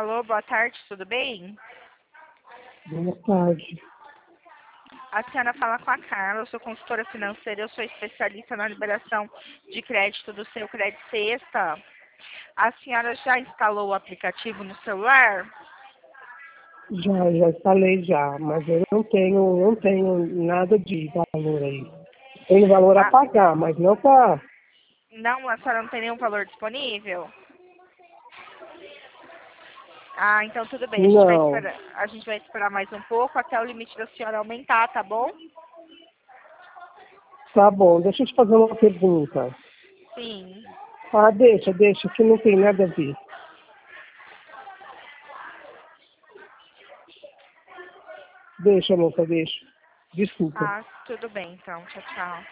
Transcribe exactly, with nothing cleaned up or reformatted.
Alô, boa tarde, tudo bem? Boa tarde. A senhora fala com a Carla, eu sou consultora financeira, eu sou especialista na liberação de crédito do seu Crédito Sexta. A senhora já instalou o aplicativo no celular? Já, já instalei já, mas eu não tenho, não tenho nada de valor aí. Tenho valor a Ah, pagar, mas não para. não, a senhora não tem nenhum valor disponível? Ah, então tudo bem, a gente vai Não. esperar, a gente vai esperar mais um pouco até o limite da senhora aumentar, tá bom? Tá bom, deixa eu te fazer uma pergunta. Sim. Ah, deixa, deixa, que não tem nada a ver. Deixa, moça, deixa. Desculpa. Ah, tudo bem então, tchau, tchau.